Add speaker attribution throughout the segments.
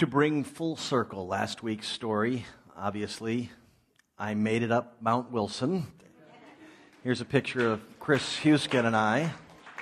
Speaker 1: To bring full circle last week's story, obviously, I made it up Mount Wilson. Here's a picture of Chris Huskin and I,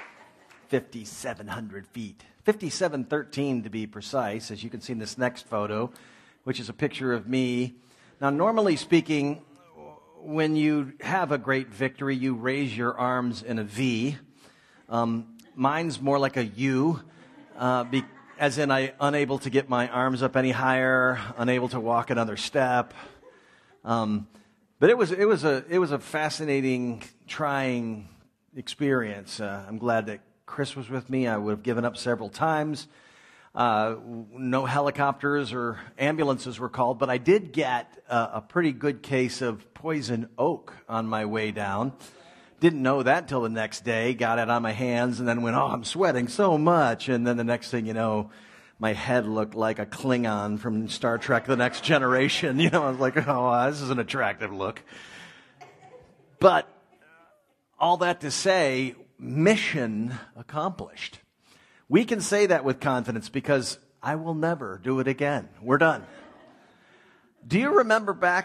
Speaker 1: 5,700 feet, 5,713 to be precise, as you can see in this next photo, which is a picture of me. Now, normally speaking, when you have a great victory, you raise your arms in a V. Mine's more like a U, as in I unable to get my arms up any higher, unable to walk another step. But it was a fascinating, trying experience. I'm glad that Chris was with me. I would have given up several times. No helicopters or ambulances were called, but I did get a pretty good case of poison oak on my way down. Didn't know that till the next day. Got it on my hands and then went, oh, I'm sweating so much. And then the next thing you know, my head looked like a Klingon from Star Trek The Next Generation. I was like, oh, this is an attractive look. But all that to say, mission accomplished. We can say that with confidence because I will never do it again. We're done. Do you remember back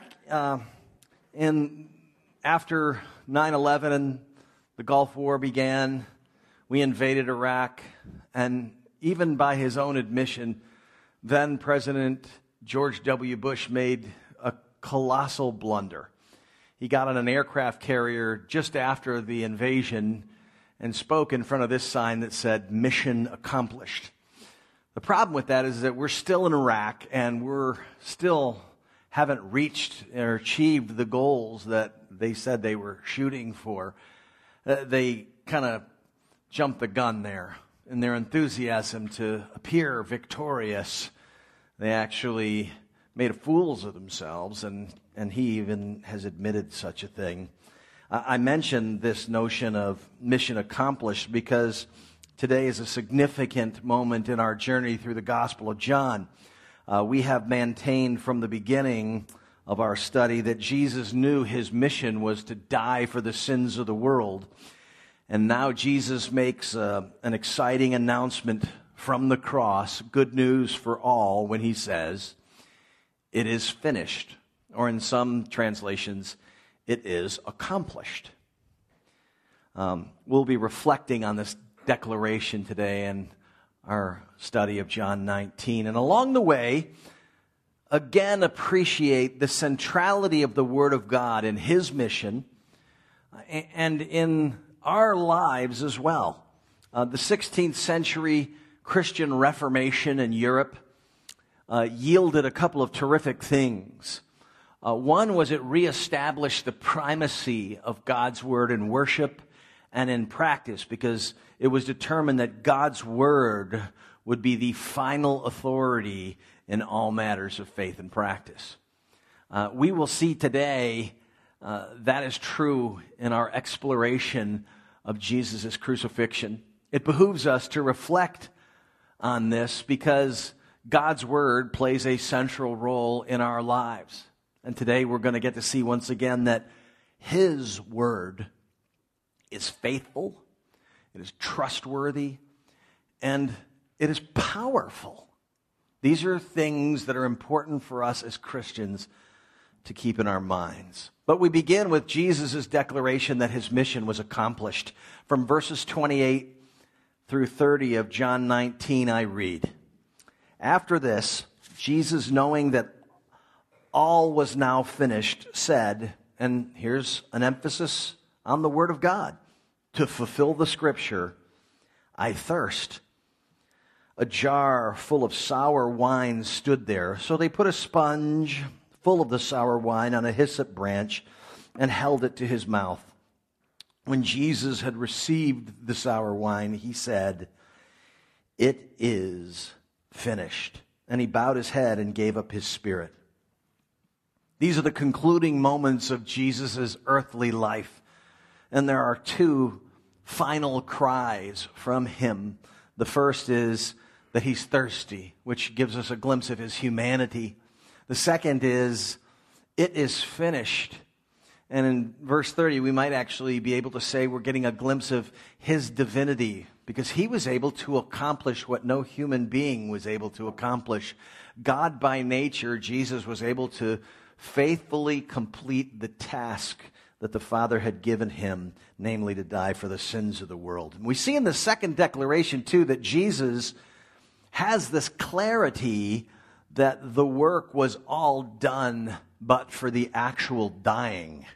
Speaker 1: after 9/11 and the Gulf War began, we invaded Iraq, and even by his own admission, then President George W. Bush made a colossal blunder. He got on an aircraft carrier just after the invasion and spoke in front of this sign that said, "Mission accomplished." The problem with that is that we're still in Iraq and we're still haven't reached or achieved the goals that they said they were shooting for. They kind of jumped the gun there in their enthusiasm to appear victorious. They actually made fools of themselves, and he even has admitted such a thing. I mentioned this notion of mission accomplished because today is a significant moment in our journey through the Gospel of John. We have maintained from the beginning of our study that Jesus knew his mission was to die for the sins of the world. And now Jesus makes an exciting announcement from the cross, good news for all, when he says, "It is finished," or in some translations, "It is accomplished." We'll be reflecting on this declaration today in our study of John 19. And along the way, again, appreciate the centrality of the Word of God in his mission and in our lives as well. The 16th century Christian Reformation in Europe yielded a couple of terrific things. One was it reestablished the primacy of God's Word in worship and in practice, because it was determined that God's Word would be the final authority in all matters of faith and practice. We will see today that is true in our exploration of Jesus' crucifixion. It behooves us to reflect on this because God's Word plays a central role in our lives. And today we're going to get to see once again that his Word is faithful, it is trustworthy, and it is powerful. These are things that are important for us as Christians to keep in our minds. But we begin with Jesus' declaration that his mission was accomplished. From verses 28 through 30 of John 19, I read, "After this, Jesus, knowing that all was now finished, said," and here's an emphasis on the Word of God, "to fulfill the Scripture, I thirst." A jar full of sour wine stood there, so they put a sponge full of the sour wine on a hyssop branch and held it to his mouth. When Jesus had received the sour wine, he said, "It is finished." And he bowed his head and gave up his spirit. These are the concluding moments of Jesus' earthly life. And there are two final cries from him. The first is that he's thirsty, which gives us a glimpse of his humanity. The second is, "It is finished." And in verse 30, we might actually be able to say we're getting a glimpse of his divinity, because he was able to accomplish what no human being was able to accomplish. God by nature, Jesus was able to faithfully complete the task that the Father had given him, namely to die for the sins of the world. And we see in the second declaration, too, that Jesus has this clarity that the work was all done but for the actual dying.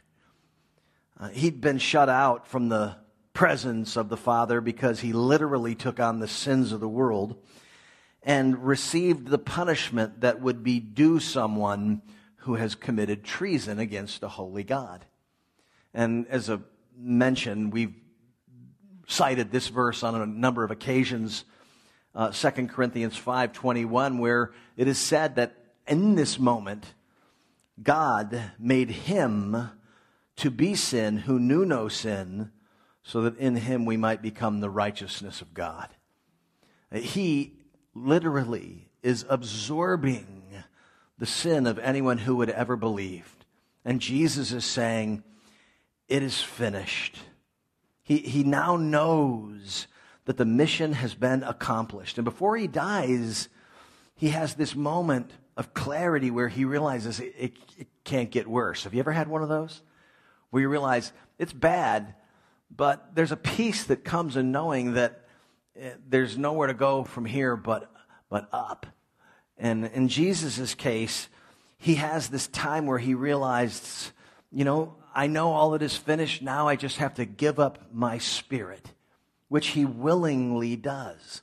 Speaker 1: He'd been shut out from the presence of the Father because he literally took on the sins of the world and received the punishment that would be due someone who has committed treason against a holy God. And as I mentioned, we've cited this verse on a number of occasions, 2 Corinthians 5:21, where it is said that in this moment, God made him to be sin who knew no sin, so that in him we might become the righteousness of God. He literally is absorbing the sin of anyone who would ever believed. And Jesus is saying, it is finished. He now knows that the mission has been accomplished. And before he dies, he has this moment of clarity where he realizes it can't get worse. Have you ever had one of those? Where you realize it's bad, but there's a peace that comes in knowing that there's nowhere to go from here but up. And in Jesus' case, he has this time where he realized, I know all that is finished. Now I just have to give up my spirit, which he willingly does.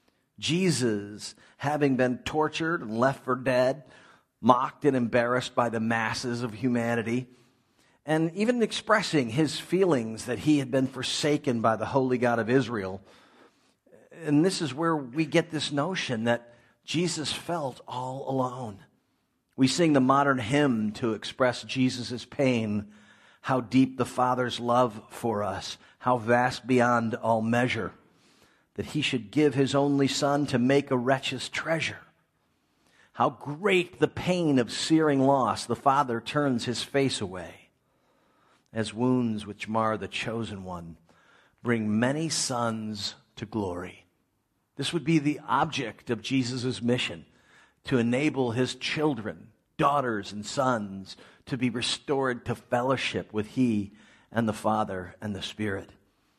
Speaker 1: Jesus, having been tortured and left for dead, mocked and embarrassed by the masses of humanity, and even expressing his feelings that he had been forsaken by the holy God of Israel. And this is where we get this notion that Jesus felt all alone. We sing the modern hymn to express Jesus' pain, how deep the Father's love for us, how vast beyond all measure, that he should give his only Son to make a wretch's treasure. How great the pain of searing loss, the Father turns his face away, as wounds which mar the chosen one bring many sons to glory. This would be the object of Jesus' mission, to enable his children, daughters and sons, to be restored to fellowship with he and the Father and the Spirit.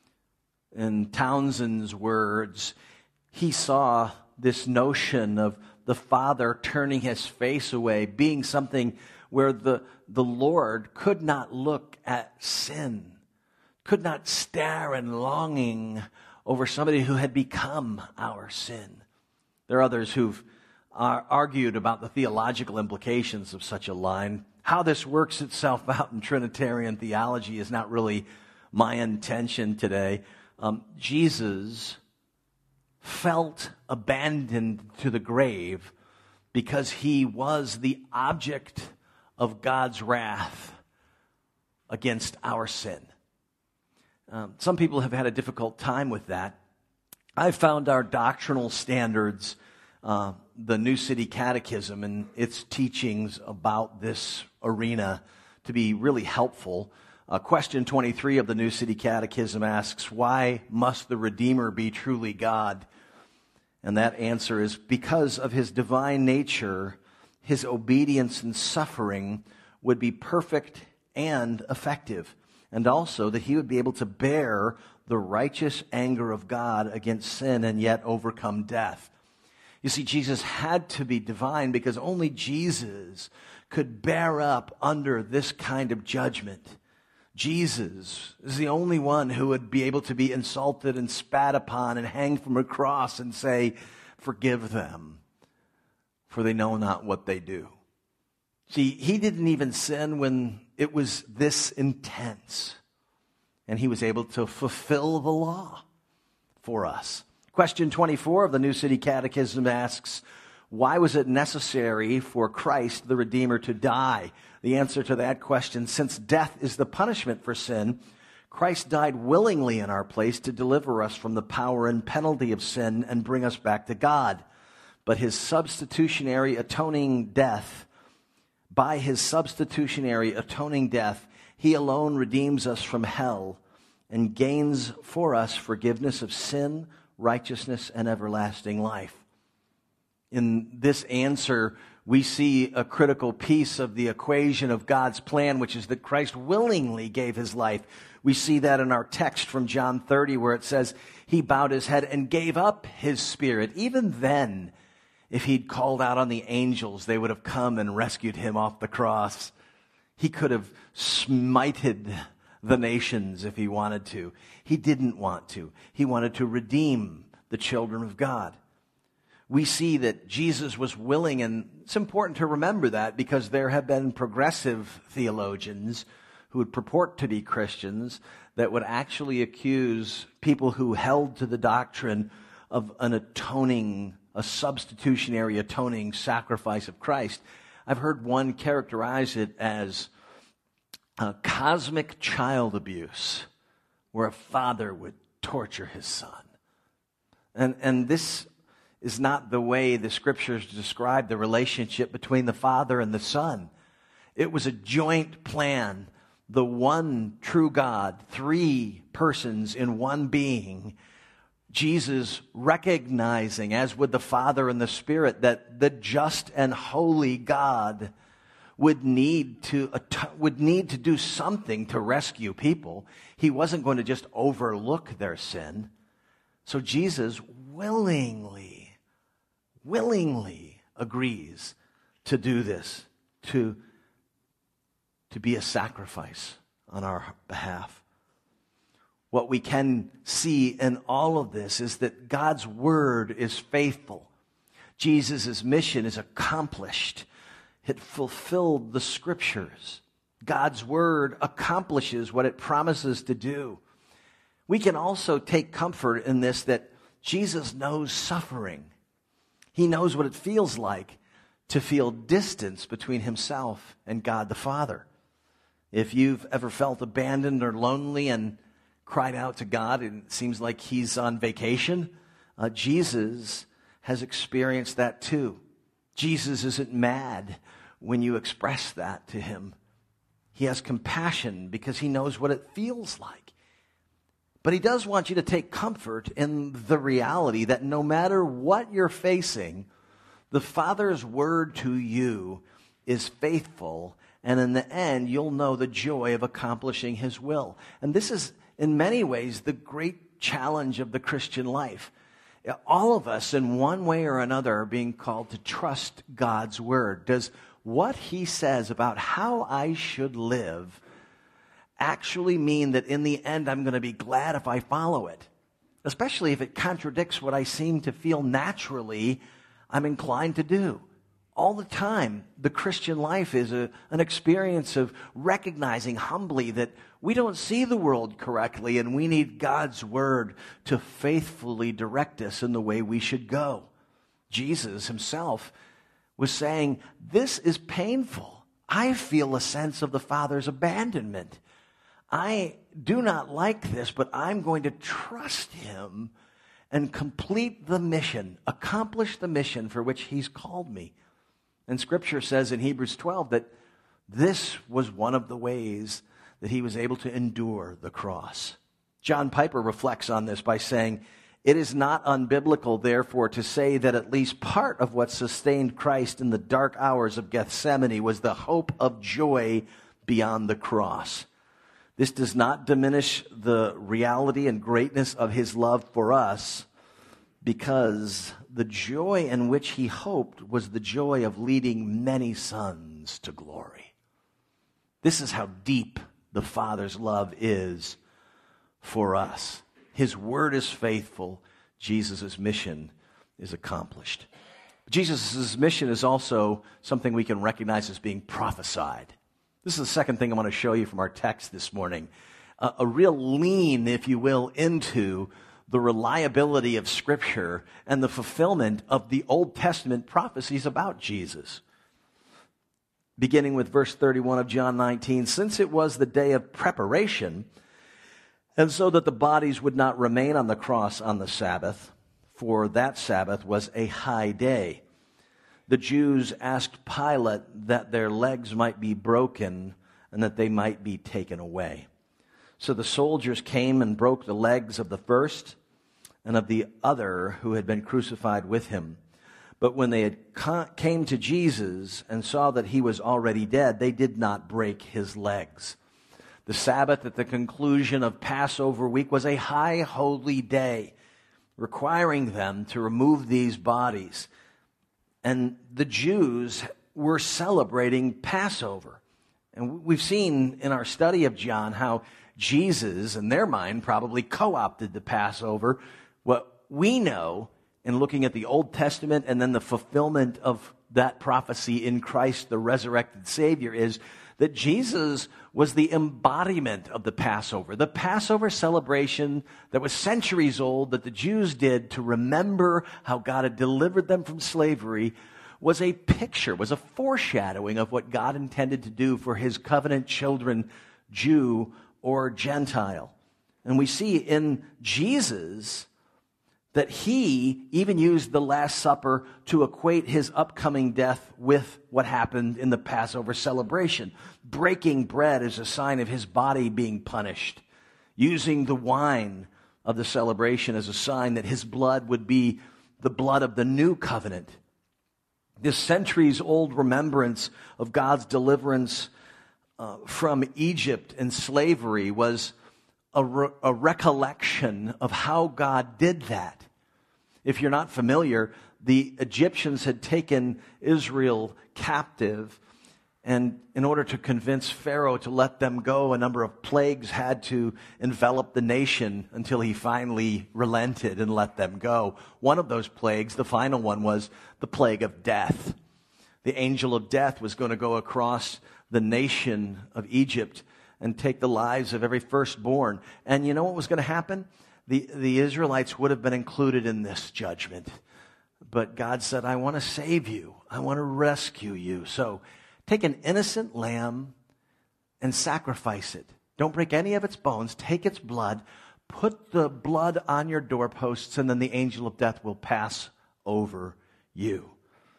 Speaker 1: In Townsend's words, he saw this notion of the Father turning his face away being something where the Lord could not look at sin, could not stare in longing over somebody who had become our sin. There are others who've argued about the theological implications of such a line. How this works itself out in Trinitarian theology is not really my intention today. Jesus felt abandoned to the grave because he was the object of God's wrath against our sin. Some people have had a difficult time with that. I've found our doctrinal standards, the New City Catechism and its teachings about this arena, to be really helpful. Question 23 of the New City Catechism asks, why must the Redeemer be truly God? And that answer is because of his divine nature, his obedience and suffering would be perfect and effective, and also that he would be able to bear the righteous anger of God against sin and yet overcome death. You see, Jesus had to be divine because only Jesus could bear up under this kind of judgment. Jesus is the only one who would be able to be insulted and spat upon and hang from a cross and say, forgive them, for they know not what they do. See, he didn't even sin when it was this intense, and he was able to fulfill the law for us. Question 24 of the New City Catechism asks, why was it necessary for Christ, the Redeemer, to die? The answer to that question, since death is the punishment for sin, Christ died willingly in our place to deliver us from the power and penalty of sin and bring us back to God. But his substitutionary atoning death, by his substitutionary atoning death, He alone redeems us from hell and gains for us forgiveness of sin, righteousness, and everlasting life. In this answer, we see a critical piece of the equation of God's plan, which is that Christ willingly gave his life. We see that in our text from John 30, where it says, he bowed his head and gave up his spirit. Even then, if he'd called out on the angels, they would have come and rescued him off the cross. He could have smited the nations if he wanted to. He didn't want to. He wanted to redeem the children of God. We see that Jesus was willing, and it's important to remember that because there have been progressive theologians who would purport to be Christians that would actually accuse people who held to the doctrine of a substitutionary atoning sacrifice of Christ. I've heard one characterize it as cosmic child abuse, where a father would torture his son. And this is not the way the scriptures describe the relationship between the Father and the Son. It was a joint plan. The one true God, three persons in one being. Jesus recognizing, as with the Father and the Spirit, that the just and holy God would need to do something to rescue people. He wasn't going to just overlook their sin. So Jesus willingly agrees to do this, to be a sacrifice on our behalf. What we can see in all of this is that God's word is faithful. Jesus' mission is accomplished. It fulfilled the scriptures. God's word accomplishes what it promises to do. We can also take comfort in this, that Jesus knows suffering. He knows what it feels like to feel distance between himself and God the Father. If you've ever felt abandoned or lonely and cried out to God and it seems like he's on vacation, Jesus has experienced that too. Jesus isn't mad when you express that to him. He has compassion because he knows what it feels like. But he does want you to take comfort in the reality that no matter what you're facing, the Father's word to you is faithful, and in the end, you'll know the joy of accomplishing his will. And this is, in many ways, the great challenge of the Christian life. All of us, in one way or another, are being called to trust God's word. Does what he says about how I should live actually mean that in the end I'm going to be glad if I follow it? Especially if it contradicts what I seem to feel naturally I'm inclined to do. All the time, the Christian life is an experience of recognizing humbly that we don't see the world correctly and we need God's word to faithfully direct us in the way we should go. Jesus himself was saying, this is painful. I feel a sense of the Father's abandonment. I do not like this, but I'm going to trust him and complete the mission, accomplish the mission for which he's called me. And Scripture says in Hebrews 12 that this was one of the ways that he was able to endure the cross. John Piper reflects on this by saying, it is not unbiblical, therefore, to say that at least part of what sustained Christ in the dark hours of Gethsemane was the hope of joy beyond the cross. This does not diminish the reality and greatness of his love for us, because the joy in which he hoped was the joy of leading many sons to glory. This is how deep the Father's love is for us. His word is faithful. Jesus' mission is accomplished. Jesus' mission is also something we can recognize as being prophesied. This is the second thing I want to show you from our text this morning. A real lean, if you will, into the reliability of Scripture and the fulfillment of the Old Testament prophecies about Jesus. Beginning with verse 31 of John 19, since it was the day of preparation, and so that the bodies would not remain on the cross on the Sabbath, for that Sabbath was a high day, the Jews asked Pilate that their legs might be broken and that they might be taken away. So the soldiers came and broke the legs of the first and of the other who had been crucified with him. But when they came to Jesus and saw that he was already dead, they did not break his legs. The Sabbath at the conclusion of Passover week was a high holy day, requiring them to remove these bodies. And the Jews were celebrating Passover. And we've seen in our study of John how Jesus, in their mind, probably co-opted the Passover. What we know in looking at the Old Testament and then the fulfillment of that prophecy in Christ, the resurrected Savior, is that Jesus was the embodiment of the Passover. The Passover celebration that was centuries old, that the Jews did to remember how God had delivered them from slavery, was a picture, was a foreshadowing of what God intended to do for his covenant children, Jew or Gentile. And we see in Jesus that he even used the Last Supper to equate his upcoming death with what happened in the Passover celebration. Breaking bread is a sign of his body being punished. Using the wine of the celebration as a sign that his blood would be the blood of the new covenant. This centuries-old remembrance of God's deliverance from Egypt and slavery was a recollection of how God did that. If you're not familiar, the Egyptians had taken Israel captive, and in order to convince Pharaoh to let them go, a number of plagues had to envelop the nation until he finally relented and let them go. One of those plagues, the final one, was the plague of death. The angel of death was going to go across the nation of Egypt and take the lives of every firstborn. And you know what was going to happen? The Israelites would have been included in this judgment. But God said, I want to save you. I want to rescue you. So take an innocent lamb and sacrifice it. Don't break any of its bones. Take its blood. Put the blood on your doorposts, and then the angel of death will pass over you.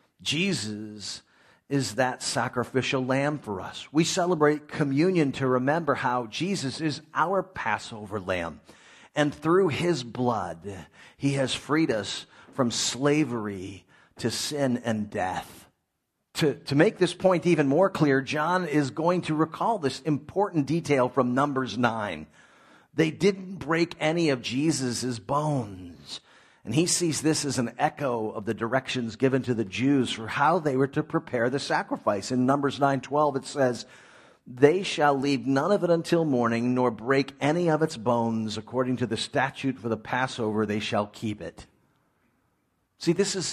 Speaker 1: Jesus is that sacrificial lamb for us. We celebrate communion to remember how Jesus is our Passover lamb. And through his blood, he has freed us from slavery to sin and death. To make this point even more clear, John is going to recall this important detail from Numbers 9. They didn't break any of Jesus' bones. And he sees this as an echo of the directions given to the Jews for how they were to prepare the sacrifice. In Numbers 9:12, it says, they shall leave none of it until morning, nor break any of its bones. According to the statute for the Passover, they shall keep it. See, this is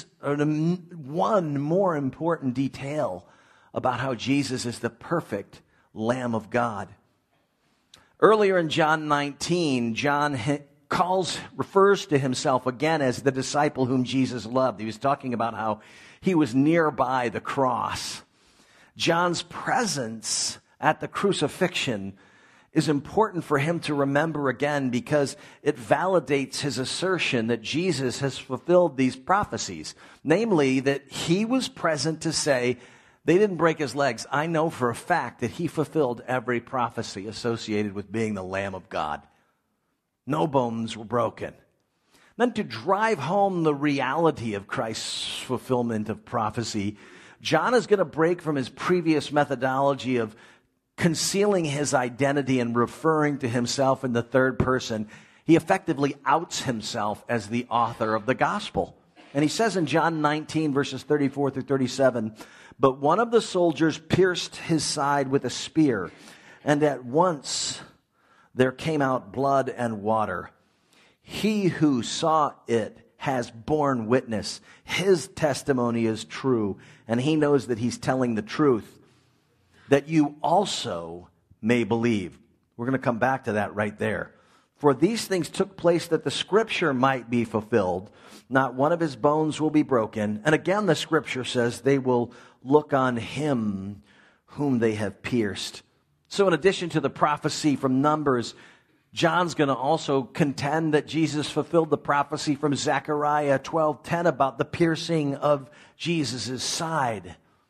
Speaker 1: one more important detail about how Jesus is the perfect Lamb of God. Earlier in John 19, John refers to himself again as the disciple whom Jesus loved. He was talking about how he was nearby the cross. John's presence at the crucifixion is important for him to remember again because it validates his assertion that Jesus has fulfilled these prophecies. Namely, that he was present to say, they didn't break his legs. I know for a fact that he fulfilled every prophecy associated with being the Lamb of God. No bones were broken. Then to drive home the reality of Christ's fulfillment of prophecy, John is going to break from his previous methodology of concealing his identity and referring to himself in the third person. He effectively outs himself as the author of the gospel. And he says in John 19, verses 34 through 37, but one of the soldiers pierced his side with a spear, and at once there came out blood and water. He who saw it has borne witness. His testimony is true, and he knows that he's telling the truth, that you also may believe. We're going to come back to that right there. For these things took place that the scripture might be fulfilled. Not one of his bones will be broken. And again, the scripture says they will look on him whom they have pierced. So in addition to the prophecy from Numbers, John's going to also contend that Jesus fulfilled the prophecy from Zechariah 12:10 about the piercing of Jesus' side.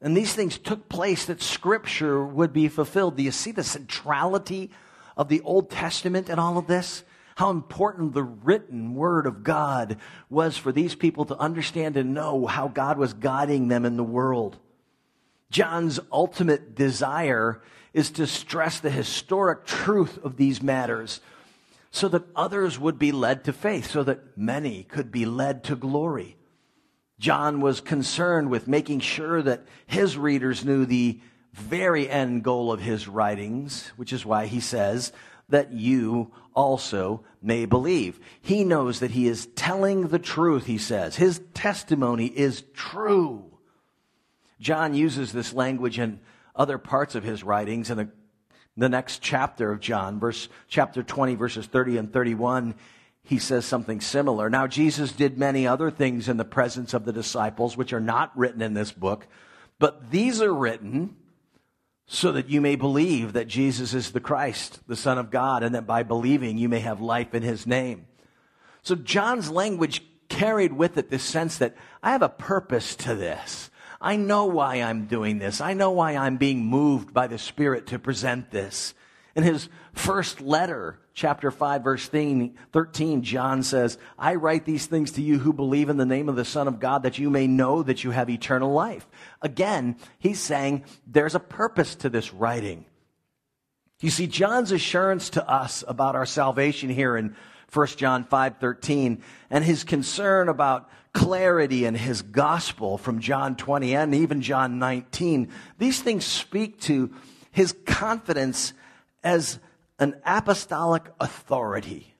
Speaker 1: And these things took place that Scripture would be fulfilled. Do you see the centrality of the Old Testament in all of this? How important the written Word of God was for these people to understand and know how God was guiding them in the world. John's ultimate desire is to stress the historic truth of these matters so that others would be led to faith, so that many could be led to glory. John was concerned with making sure that his readers knew the very end goal of his writings, which is why he says that you also may believe. He knows that he is telling the truth, he says. His testimony is true. John uses this language in other parts of his writings. In the next chapter of John, chapter 20, verses 30 and 31, he says something similar. Now, Jesus did many other things in the presence of the disciples, which are not written in this book, but these are written so that you may believe that Jesus is the Christ, the Son of God, and that by believing you may have life in his name. So John's language carried with it this sense that I have a purpose to this. I know why I'm doing this. I know why I'm being moved by the Spirit to present this. In his first letter, chapter 5, verse 13, John says, I write these things to you who believe in the name of the Son of God, that you may know that you have eternal life. Again, he's saying there's a purpose to this writing. You see, John's assurance to us about our salvation here in 1 John 5:13, and his concern about clarity in his gospel from John 20 and even John 19, these things speak to his confidence as an apostolic authority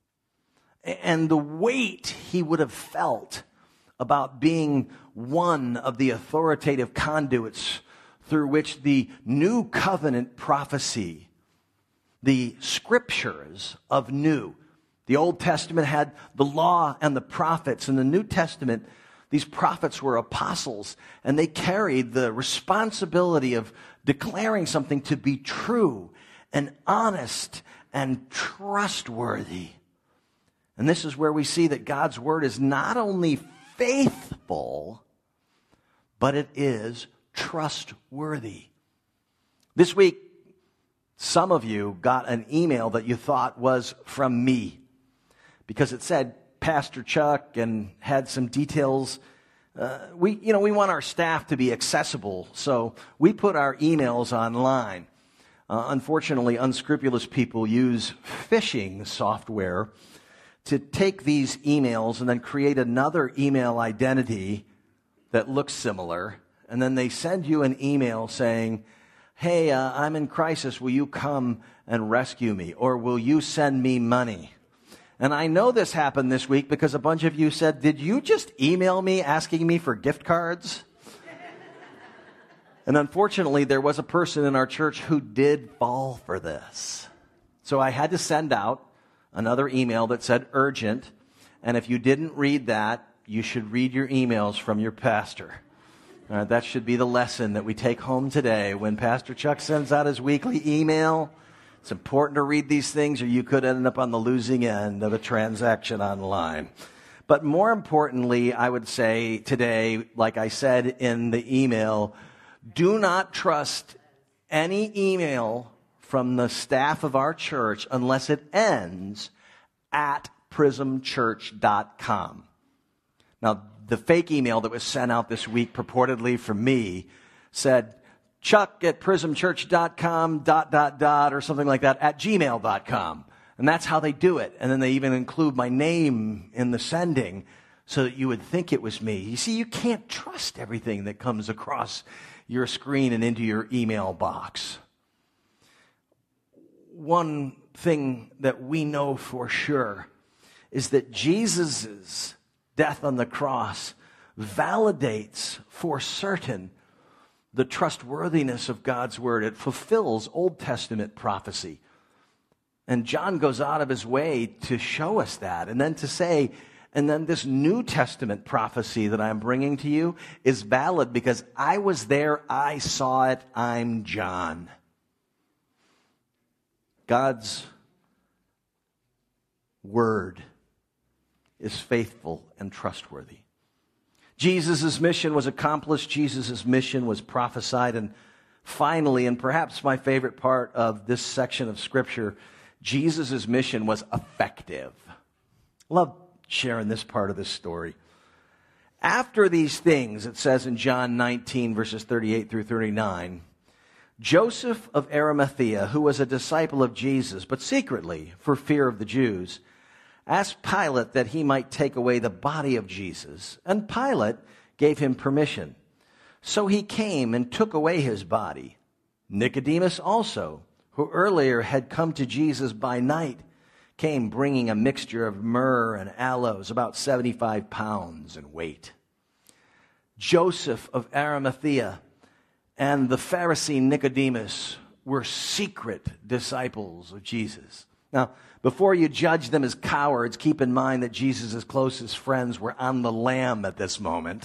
Speaker 1: and the weight he would have felt about being one of the authoritative conduits through which the new covenant prophecy, the scriptures of new. The Old Testament had the law and the prophets. In the New Testament, these prophets were apostles, and they carried the responsibility of declaring something to be true and honest and trustworthy. And this is where we see that God's word is not only faithful, but it is trustworthy. This week, some of you got an email that you thought was from me because it said Pastor Chuck and had some details. We want our staff to be accessible, so we put our emails online. Unfortunately, unscrupulous people use phishing software to take these emails and then create another email identity that looks similar, and then they send you an email saying, hey, I'm in crisis, will you come and rescue me? Or will you send me money? And I know this happened this week because a bunch of you said, did you just email me asking me for gift cards? And unfortunately, there was a person in our church who did fall for this. So I had to send out another email that said urgent. And if you didn't read that, you should read your emails from your pastor. That should be the lesson that we take home today. When Pastor Chuck sends out his weekly email, it's important to read these things or you could end up on the losing end of a transaction online. But more importantly, I would say today, like I said in the email, do not trust any email from the staff of our church unless it ends at prismchurch.com. Now, the fake email that was sent out this week purportedly from me said, Chuck at prismchurch.com, ... or something like that, at gmail.com. And that's how they do it. And then they even include my name in the sending so that you would think it was me. You see, you can't trust everything that comes across your screen and into your email box. One thing that we know for sure is that Jesus' death on the cross validates for certain the trustworthiness of God's word. It fulfills Old Testament prophecy. And John goes out of his way to show us that. And then to say, and then this New Testament prophecy that I'm bringing to you is valid because I was there, I saw it, I'm John. God's word is faithful and trustworthy. Jesus' mission was accomplished. Jesus' mission was prophesied. And finally, and perhaps my favorite part of this section of Scripture, Jesus' mission was effective. Love sharing this part of this story. After these things, it says in John 19, verses 38 through 39, Joseph of Arimathea, who was a disciple of Jesus, but secretly, for fear of the Jews, asked Pilate that he might take away the body of Jesus, and Pilate gave him permission. So he came and took away his body. Nicodemus also, who earlier had come to Jesus by night, came bringing a mixture of myrrh and aloes, about 75 pounds in weight. Joseph of Arimathea and the Pharisee Nicodemus were secret disciples of Jesus. Now, before you judge them as cowards, keep in mind that Jesus' closest friends were on the lam at this moment.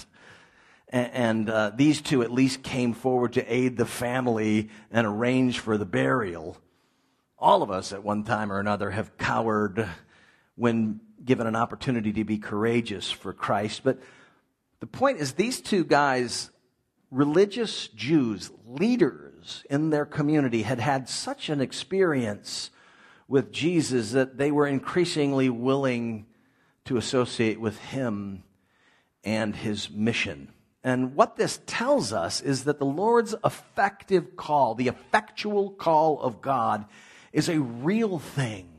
Speaker 1: And these two at least came forward to aid the family and arrange for the burial. All of us at one time or another have cowered when given an opportunity to be courageous for Christ. But the point is, these two guys, religious Jews, leaders in their community, had had such an experience with Jesus that they were increasingly willing to associate with him and his mission. And what this tells us is that the Lord's effective call, the effectual call of God, is a real thing.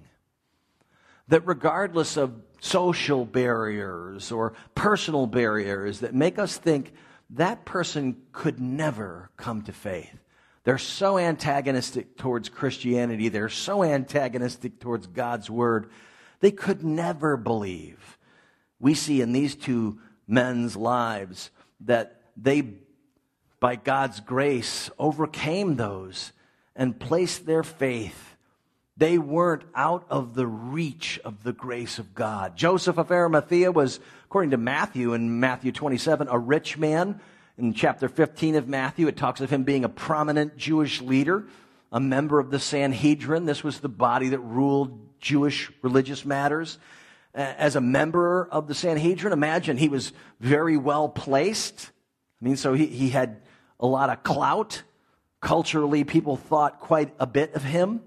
Speaker 1: That regardless of social barriers or personal barriers that make us think that person could never come to faith. They're so antagonistic towards Christianity. They're so antagonistic towards God's word. They could never believe. We see in these two men's lives that they, by God's grace, overcame those and placed their faith. They weren't out of the reach of the grace of God. Joseph of Arimathea was, according to Matthew, in Matthew 27, a rich man. In chapter 15 of Matthew, it talks of him being a prominent Jewish leader, a member of the Sanhedrin. This was the body that ruled Jewish religious matters. As a member of the Sanhedrin, imagine he was very well placed. So he had a lot of clout. Culturally, people thought quite a bit of him.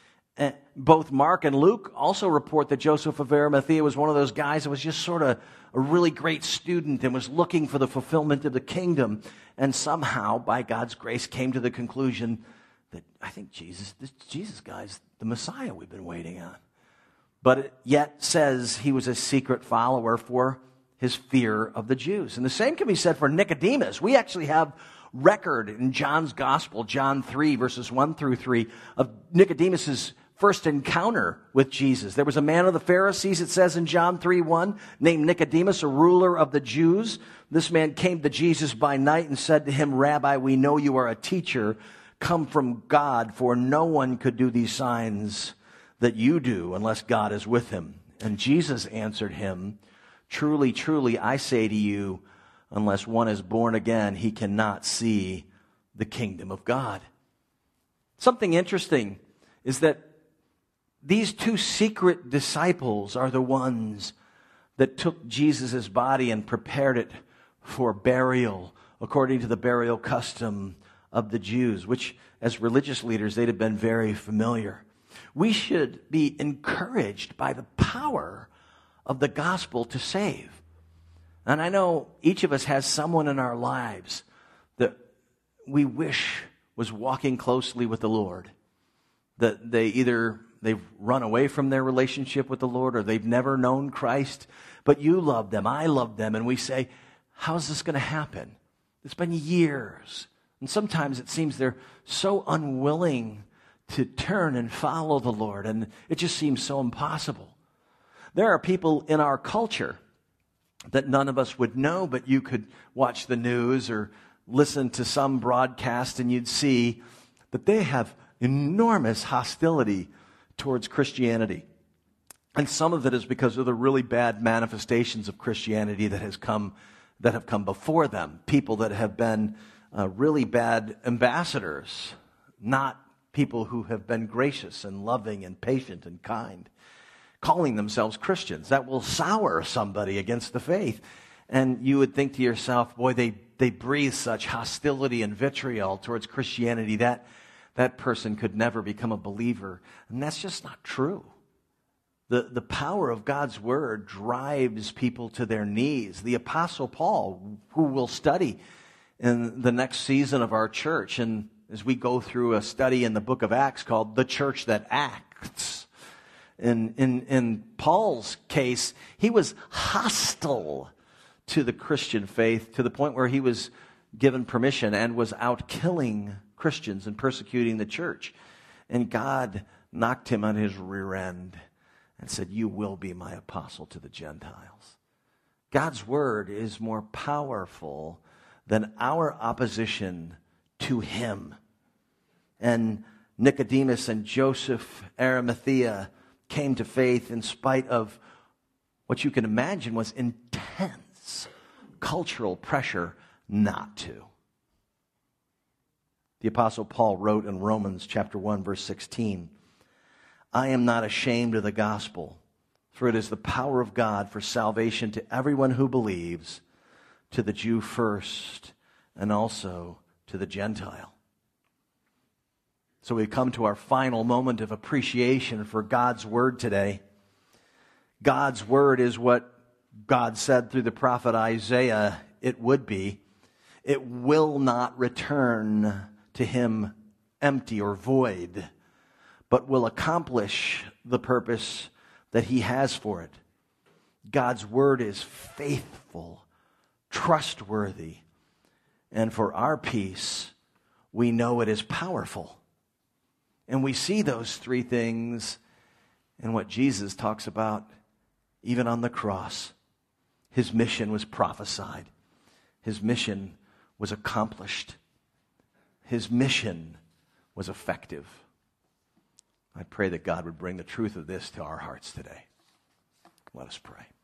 Speaker 1: Both Mark and Luke also report that Joseph of Arimathea was one of those guys that was just sort of a really great student and was looking for the fulfillment of the kingdom, and somehow, by God's grace, came to the conclusion that I think this Jesus guy's the Messiah we've been waiting on. But it yet says he was a secret follower for his fear of the Jews. And the same can be said for Nicodemus. We actually have record in John's Gospel, John 3, verses 1 through 3, of Nicodemus's first encounter with Jesus. There was a man of the Pharisees, it says in John 3:1, named Nicodemus, a ruler of the Jews. This man came to Jesus by night and said to him, "Rabbi, we know you are a teacher come from God, for no one could do these signs that you do unless God is with him." And Jesus answered him, "Truly, truly, I say to you, unless one is born again, he cannot see the kingdom of God." Something interesting is that these two secret disciples are the ones that took Jesus' body and prepared it for burial, according to the burial custom of the Jews, which as religious leaders, they'd have been very familiar. We should be encouraged by the power of the gospel to save. And I know each of us has someone in our lives that we wish was walking closely with the Lord, that they've run away from their relationship with the Lord, or they've never known Christ, but you love them, I love them, and we say, how's this going to happen? It's been years. And sometimes it seems they're so unwilling to turn and follow the Lord, and it just seems so impossible. There are people in our culture that none of us would know, but you could watch the news or listen to some broadcast and you'd see that they have enormous hostility towards Christianity. And some of it is because of the really bad manifestations of Christianity that have come before them. People that have been really bad ambassadors, not people who have been gracious and loving and patient and kind, calling themselves Christians. That will sour somebody against the faith. And you would think to yourself, boy, they breathe such hostility and vitriol towards Christianity that person could never become a believer. And that's just not true. The power of God's word drives people to their knees. The Apostle Paul, who we'll study in the next season of our church, and as we go through a study in the book of Acts called The Church That Acts. In Paul's case, he was hostile to the Christian faith to the point where he was given permission and was out killing Christians and persecuting the church. And God knocked him on his rear end and said, "You will be my apostle to the Gentiles." God's word is more powerful than our opposition to him. And Nicodemus and Joseph Arimathea came to faith in spite of what you can imagine was intense cultural pressure not to. The Apostle Paul wrote in Romans chapter 1, verse 16, "I am not ashamed of the gospel, for it is the power of God for salvation to everyone who believes, to the Jew first, and also to the Gentile." So we come to our final moment of appreciation for God's word today. God's word is what God said through the prophet Isaiah it would be. It will not return to him empty or void, but will accomplish the purpose that he has for it. God's word is faithful, trustworthy, and for our peace, we know it is powerful. And we see those three things in what Jesus talks about even on the cross. His mission was prophesied. His mission was accomplished. His mission was effective. I pray that God would bring the truth of this to our hearts today. Let us pray.